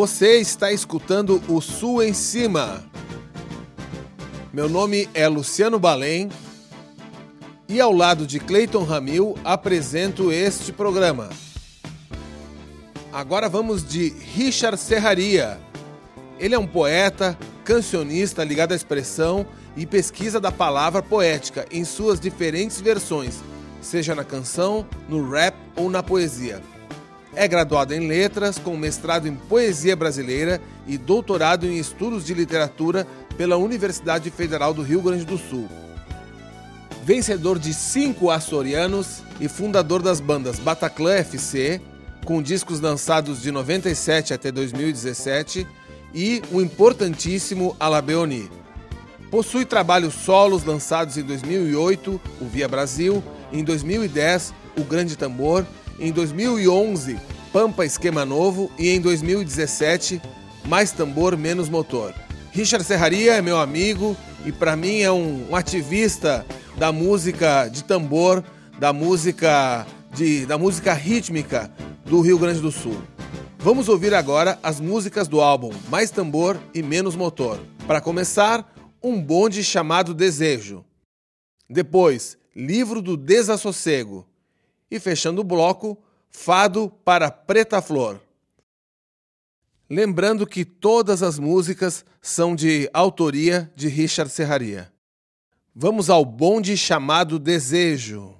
Você está escutando o Sul em Cima. Meu nome é Luciano Balém e ao lado de Cleiton Ramil apresento este programa. Agora vamos de Richard Serraria. Ele é um poeta, cancionista ligado à expressão e pesquisa da palavra poética em suas diferentes versões, seja na canção, no rap ou na poesia. É graduado em letras, com mestrado em poesia brasileira e doutorado em estudos de literatura pela Universidade Federal do Rio Grande do Sul. Vencedor de 5 açorianos e fundador das bandas Bataclan FC, com discos lançados de 97 até 2017, e o importantíssimo Alabeoni. Possui trabalhos solos lançados em 2008, o Via Brasil, em 2010, o Grande Tambor, em 2011, Pampa Esquema Novo e em 2017, Mais Tambor, Menos Motor. Richard Serraria é meu amigo e para mim é um ativista da música de tambor, da música rítmica do Rio Grande do Sul. Vamos ouvir agora as músicas do álbum Mais Tambor e Menos Motor. Para começar, Um Bonde Chamado Desejo. Depois, Livro do Desassossego. E fechando o bloco, Fado para Preta Flor. Lembrando que todas as músicas são de autoria de Richard Serraria. Vamos ao Bonde Chamado Desejo.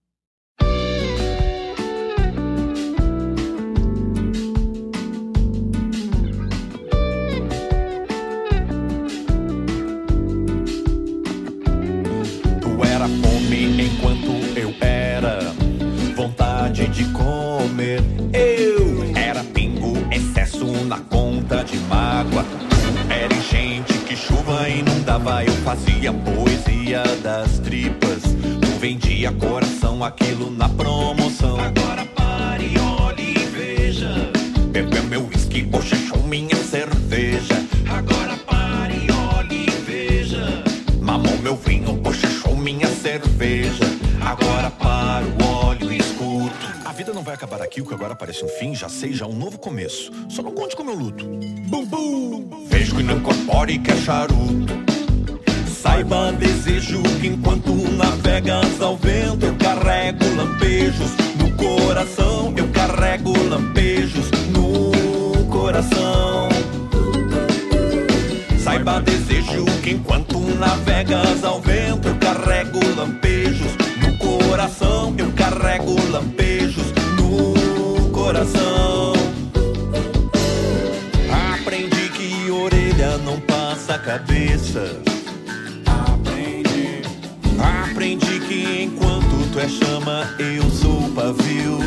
Tu era fome enquanto eu era vontade de comer. Eu era pingo, excesso na conta de mágoa. Era enchente que chuva inundava. Eu fazia poesia das tripas. Tu vendia coração, aquilo na promoção. Agora pare, olhe e veja. Bebeu meu whisky, bochechou minha cerveja. Agora pare, olhe e veja. Mamou meu vinho, bochechou minha cerveja. Agora para o óleo e escuto. A vida não vai acabar aqui, o que agora parece um fim, já sei, já um novo começo. Só não conte com meu luto. Bum, bum. Vejo que não incorpore que é charuto. Saiba, desejo que enquanto navegas ao vento, eu carrego lampejos no coração. Eu carrego lampejos no coração. Saiba, desejo que enquanto navegas ao vento, eu carrego lampejos no coração. Eu carrego lampejos no coração. Aprendi que orelha não passa a cabeça. Aprendi que enquanto tu é chama, eu sou pavio.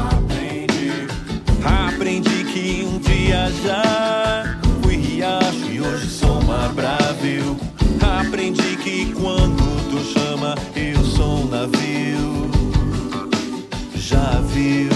Aprendi que um dia já fui riacho e hoje sou mar bravio. Aprendi que quando tu chama, eu sou um navio. Já viu?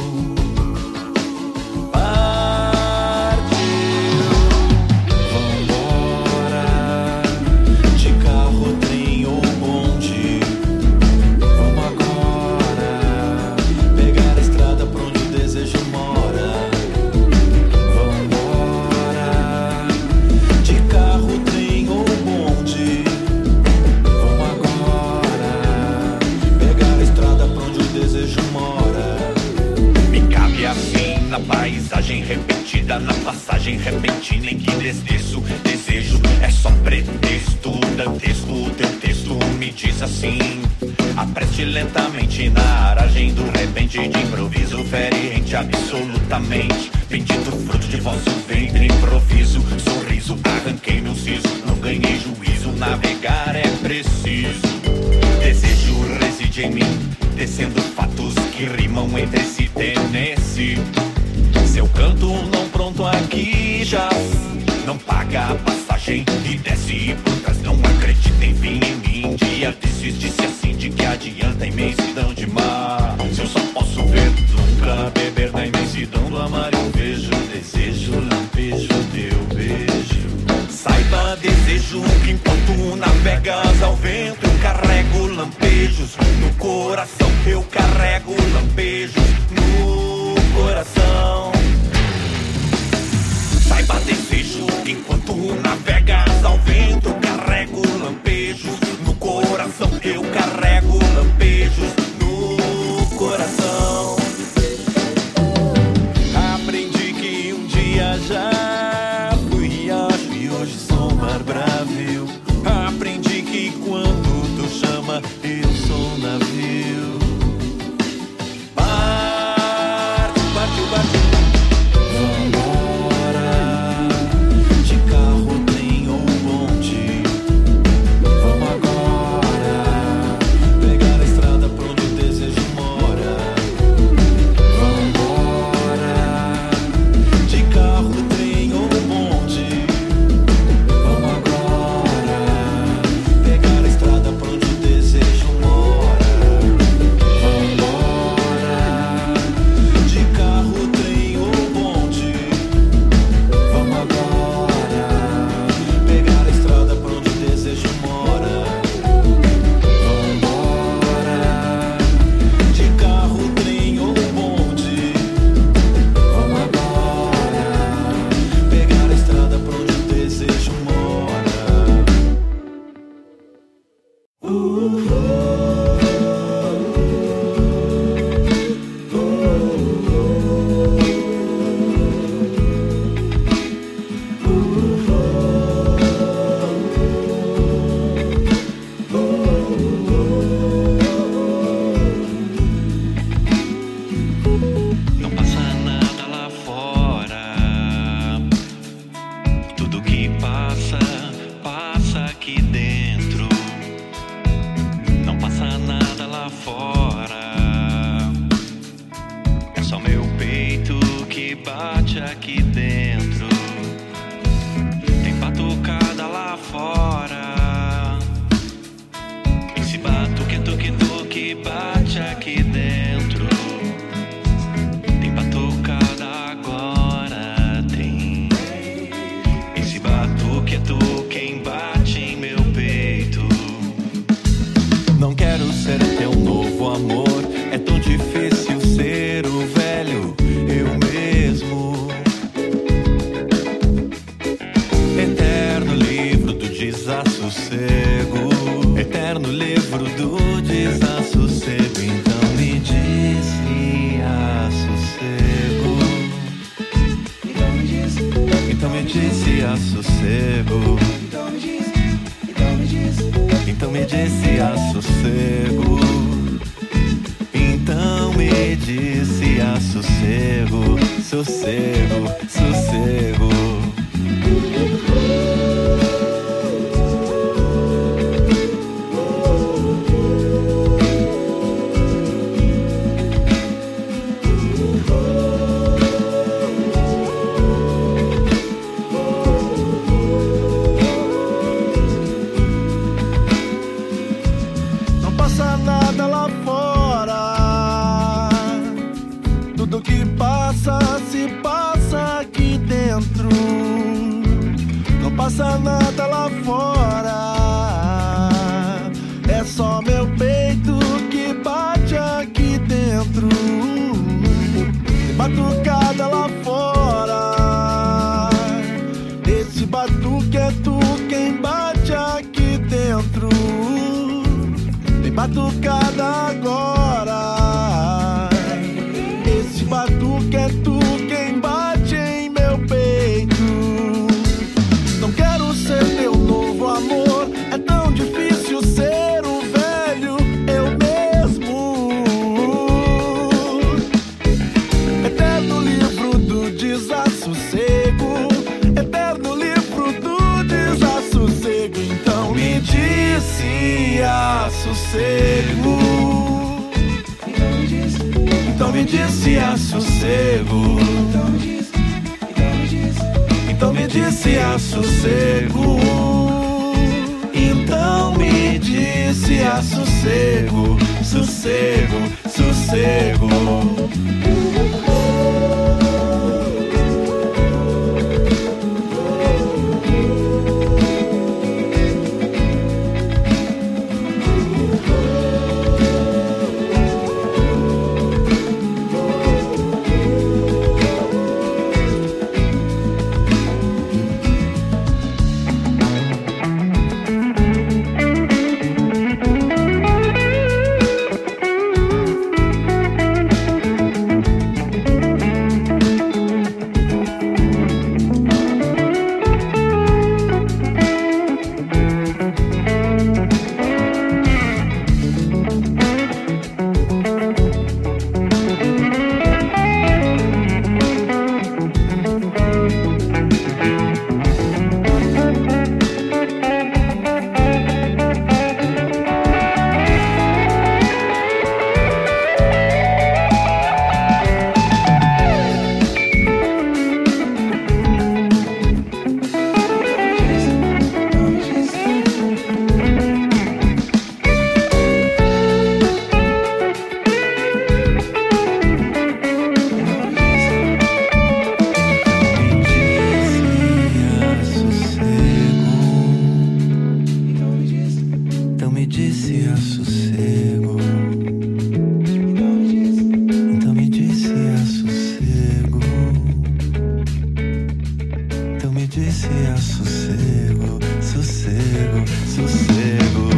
Paisagem repetida na passagem repentina em que desço. Desejo é só pretexto dantesco. Teu texto me diz assim: apreste lentamente na aragem do repente de improviso, feriente absolutamente. Bendito fruto de vosso ventre, improviso, sorriso, arranquei meu siso, não ganhei juízo, navegar é preciso. Desejo reside em mim, tecendo fatos que rimam entre si, tenece. Seu canto não pronto aqui já não paga a passagem e desce por trás. Não acredita em fim em mim. Dia desses disse assim, de que adianta a imensidão de mar, se eu só posso ver, nunca beber na imensidão do amar. Eu vejo, desejo, lampejo, teu beijo. Saiba, desejo que enquanto navegas ao vento, eu carrego lampejos no coração. Eu carrego lampejos no coração. saiba desejo. Enquanto navegas ao vento, carrego lampejos no coração. Eu carrego lampejos no coração. Aprendi que um dia já fui riacho e hoje sou mar bravio. Aprendi que quando tu chama, eu sou um navio. Partiu, partiu, partiu. Vambora, de carro, trem ou bonde. Vamos agora, pegar a estrada pra onde o desejo mora. Vambora, de carro, trem ou bonde. Vamos agora, pegar a estrada pra onde o desejo mora. Vambora, de carro, trem ou bonde. Vamos agora, pegar a estrada pra onde o desejo mora. Vambora, de carro, trem ou bonde. Vamos agora, pegar a estrada pra onde o desejo mora. Não passa nada lá fora. Tudo que passa, passa aqui dentro. Não passa nada lá fora. É só meu peito que bate aqui dentro. Tem batucada lá fora. Esse batuque bate aqui dentro. Tem batucada agora, tem. Esse batuque é tu quem bate em meu peito. Não quero ser teu novo amor. É tão difícil ser o velho eu mesmo. Eterno livro do desassossego. Eterno livro do desassossego. Então me disse a sossego. Então me disse a sossego. Então me disse a sossego. Então me disse a sossego. Sossego, sossego. Não passa nada lá fora. Tudo que passa se passa aqui dentro. Não passa nada lá fora. É só meu peito que bate aqui dentro. Tem batucada lá fora. Esse batuque é tu quem bate aqui dentro. Tem batucada agora. Esse batuque é tu quem bate em meu peito. Não quero ser teu novo amor. É tão difícil ser o velho eu mesmo. Eterno livro do desassossego. Eterno livro do desassossego. Então me disse a sossego. Então me disse a sossego. Então me disse a sossego. Então me disse a sossego. Sossego, sossego. sossego. Então me disse a sossego. Então me disse a sossego, sossego, sossego.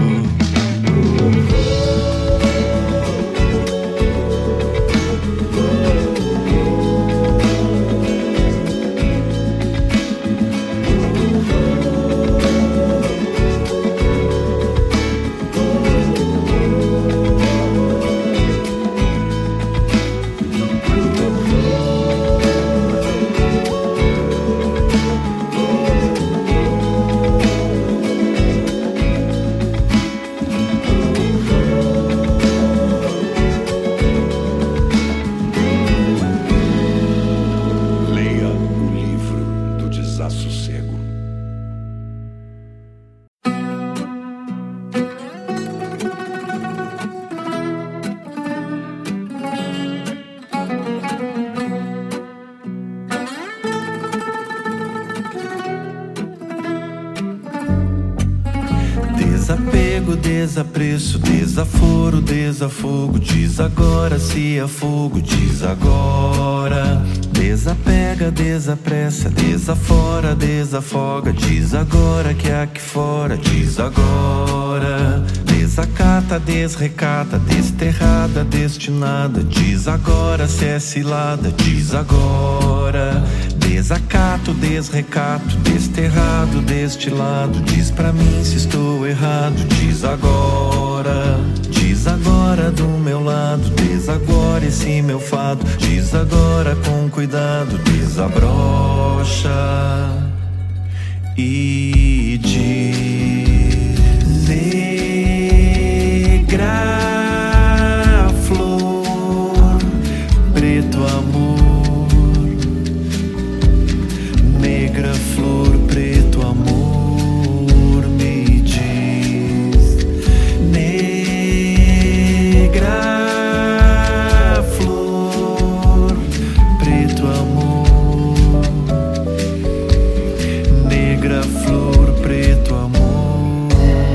Desapego, desapreço, desaforo, desafogo. Diz agora se é fogo, diz agora. Desapega, desapressa, desafora, desafoga. Diz agora que é aqui fora, diz agora. Desacata, desrecata, desterrada, destinada. Diz agora se é cilada, diz agora. Desacato, desrecato, desterrado, destilado. Diz pra mim se estou errado, diz agora. Diz agora do meu lado, diz agora esse meu fado. Diz agora com cuidado, desabrocha e diz: negra flor, preto amor. Negra flor, preto amor, me diz. Negra flor, preto amor. Negra flor, preto amor.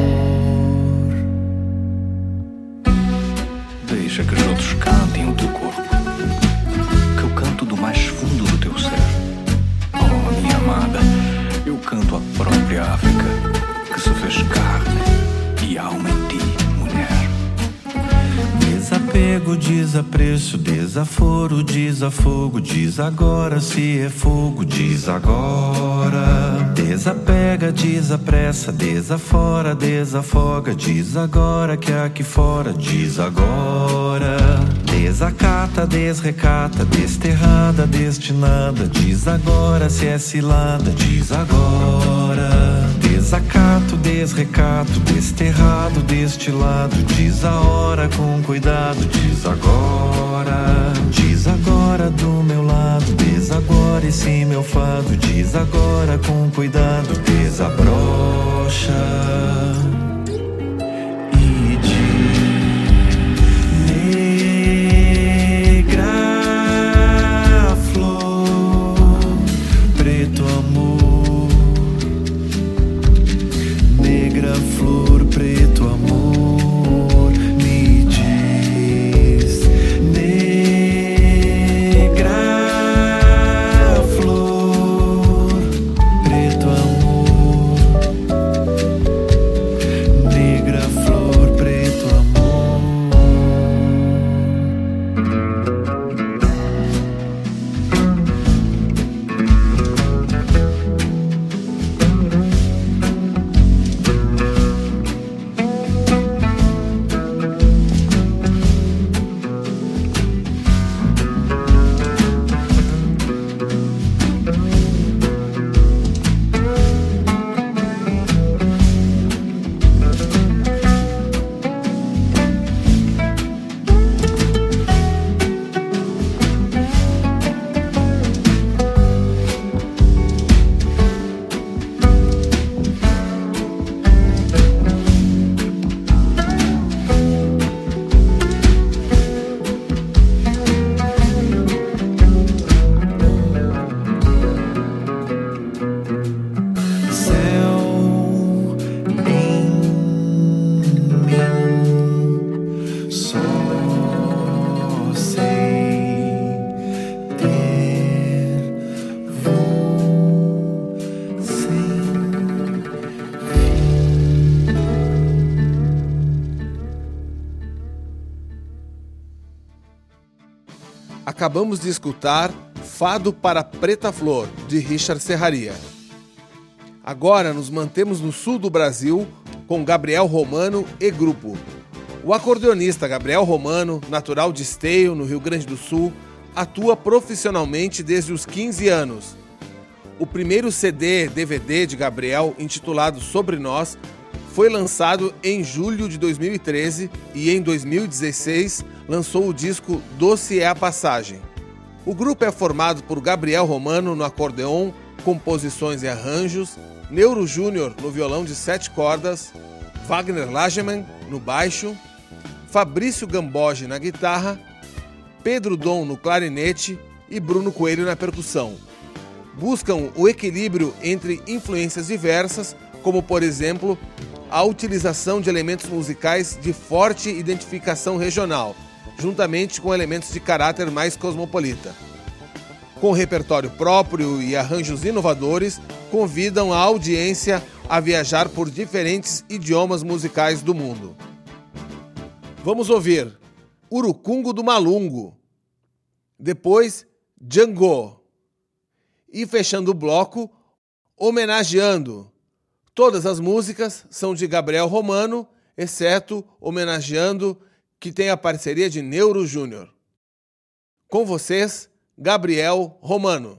Deixa que os outros cantem o teu corpo, que eu canto do mais fundo do teu ser. Oh, minha amada, eu canto a própria África, que se fez carne e alma em ti, mulher. Desapego, desapreço, desaforo, desafogo. Diz agora se é fogo, diz agora. Desapega, desapressa, desafora, desafoga. Diz agora que é aqui fora, diz agora. Desacata, desrecata, desterrada, destinada. Diz agora se é cilada, diz agora. Desacato, desrecato, desterrado, destilado. Diz a hora com cuidado, diz agora. Diz agora do meu lado, diz agora esse meu fado. Diz agora com cuidado, desabrocha e diz: negra flor, preto amor. Negra flor, preto amor, me diz. Negra flor, preto amor. Acabamos de escutar Fado para Preta Flor, de Richard Serraria. Agora nos mantemos no sul do Brasil com Gabriel Romano e grupo. O acordeonista Gabriel Romano, natural de Esteio, no Rio Grande do Sul, atua profissionalmente desde os 15 anos. O primeiro CD/DVD de Gabriel, intitulado Sobre Nós, foi lançado em julho de 2013 e em 2016 lançou o disco Doce é a Passagem. O grupo é formado por Gabriel Romano no acordeon, composições e arranjos, Neuro Júnior no violão de 7 cordas, Wagner Lagemann no baixo, Fabrício Gamboge na guitarra, Pedro Dom no clarinete e Bruno Coelho na percussão. Buscam o equilíbrio entre influências diversas, como por exemplo, a utilização de elementos musicais de forte identificação regional, juntamente com elementos de caráter mais cosmopolita. Com repertório próprio e arranjos inovadores, convidam a audiência a viajar por diferentes idiomas musicais do mundo. Vamos ouvir Urucungo do Malungo, depois Django e fechando o bloco, Homenageando. Todas as músicas são de Gabriel Romano, exceto Homenageando, que tem a parceria de Neuro Júnior. Com vocês, Gabriel Romano.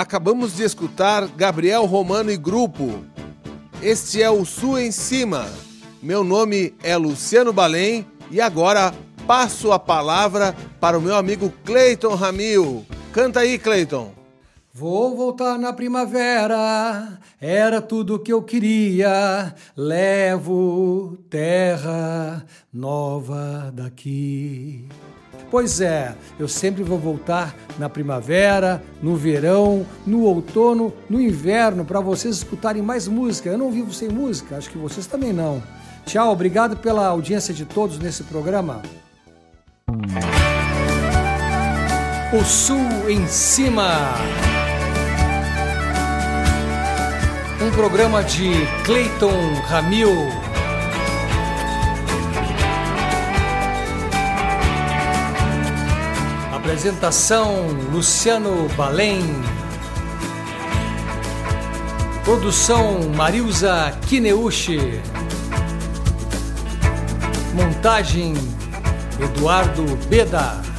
acabamos de escutar Gabriel Romano e Grupo. Este é o Sul em Cima. Meu nome é Luciano Balém e agora passo a palavra para o meu amigo Cleiton Ramil. Canta aí, Cleiton. Vou voltar na primavera, era tudo que eu queria. Levo terra nova daqui. Pois é, eu sempre vou voltar na primavera, no verão, no outono, no inverno, para vocês escutarem mais música. Eu não vivo sem música, acho que vocês também não. Tchau, obrigado pela audiência de todos nesse programa. O Sul em Cima. Um programa de Cleiton Ramil. Apresentação Luciano Balém. Produção Marilza Kineuchi. Montagem Eduardo Beda.